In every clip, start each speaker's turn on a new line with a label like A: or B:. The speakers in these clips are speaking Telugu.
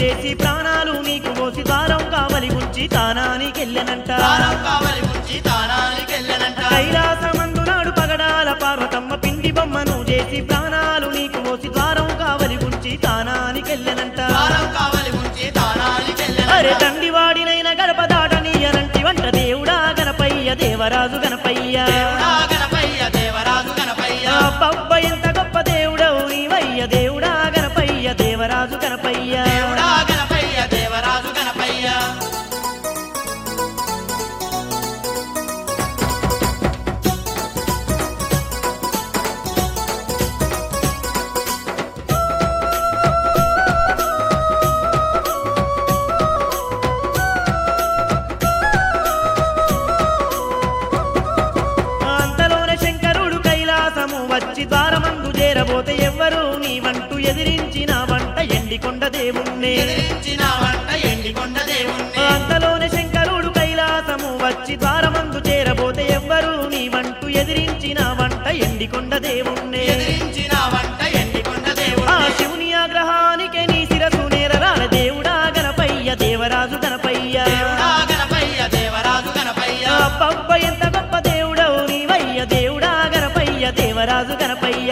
A: చేసి ప్రాణాలు నీకు పోసి ద్వారం కావలి ఉంచి తానానికెళ్ళెనంట కైలాసమందు నాడు పగడాల పార్వతమ్మ పిండి బొమ్మను చేసి ప్రాణాలు నీకు పోసి ద్వారం కావలి ఉంచి తానానికెళ్ళెనంట అరే తండ్రివాడినైన గడప దాటనీయనంటి వంట దేవుడా గణపయ్య దేవరాజు గణపయ్య పబ్బ ఎంత గొప్ప దేవుడవు నీవయ్య దేవుడా గణపయ్య దేవరాజు గణపయ్య వచ్చి ద్వారమందు చేరబోతే ఎవ్వరు నీ వంటూ ఎదిరించిన వంట ఎండికొండ దేవుణ్ణి అంతలోనే శంకరుడు కైలాసము వచ్చి ద్వారమందు చేరబోతే ఎవ్వరు నీ వంటూ ఎదిరించిన వంట ఎండికొండ దేవుణ్ణి ఆ శివుని ఆగ్రహానికే నీ శిరసు నేరరాల దేవుడా గణపయ్య దేవరాజు గణపయ్య పబ్బ ఎంత గొప్ప దేవుడవు నీవయ్య దేవుడా గణపయ్య దేవరాజు గణపయ్య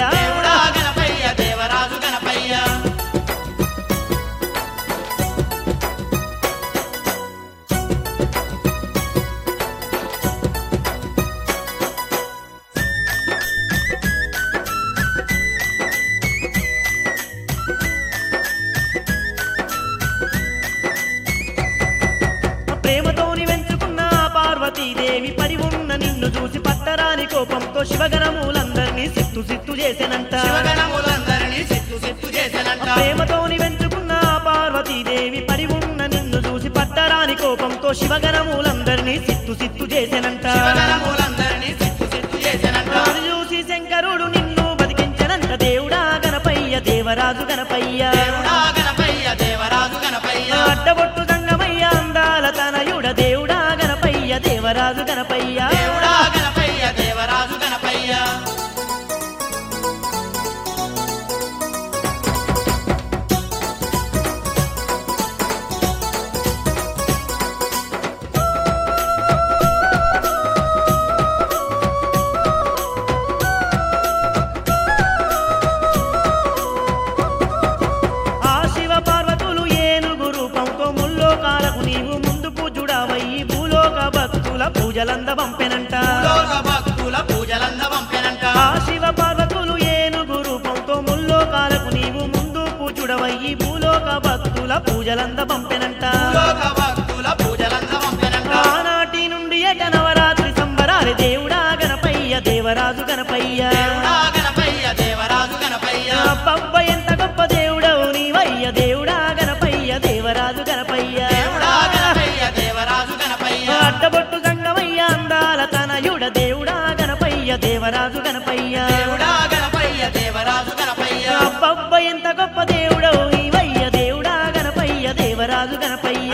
A: ప్రేమతోని వెంచుకున్న పార్వతీదేవి పడి ఉన్న నిన్ను చూసి పట్టరాని కోపంతో శివగణములందరినీ సిత్తు సిత్తు చేసెనంట ప్రేమతోని వెంచుకున్న పార్వతీదేవి పడి ఉన్న నిన్ను చూసి పట్టరాని కోపంతో శివగణములందరినీ సిత్తు సిత్తు చేసెనంట అది చూసి శంకరుడు నిన్ను బతికించనంట దేవుడా గణపయ్య దేవరాజు గణపయ్య అడ్డబొట్టు సంగమయ్య అందాల తనయుడ దేవుడా గణపయ్య దేవరాజు గణపయ్య నీవు ముందు పూజుడవయ్యి భూలోక భక్తుల పూజలంద పంపెనంట ఆ శివ పార్వతులు ఏనుగు రూపంతో ముల్లోకాలకు నీవు ముందు పూజుడవయ్యి భూలోక భక్తుల పూజలంద పంపెనంట ఆనాటి నుండి ఏట నవరాత్రి సంబరాలు దేవుడా గణపయ్య దేవరాజు గణపయ్య పబ్బ ఎంత గొప్ప దేవుడవు నీవయ్య దేవుడా గణపయ్య దేవరాజు గణపయ్య అడ్డబొట్టు సంగమయ్య అందాల తనయుడ దేవుడా గణపయ్య దేవరాజు గణపయ్య పబ్బ ఎంత గొప్ప దేవుడవు నీవయ్య దేవుడా గణపయ్య దేవరాజు గణపయ్య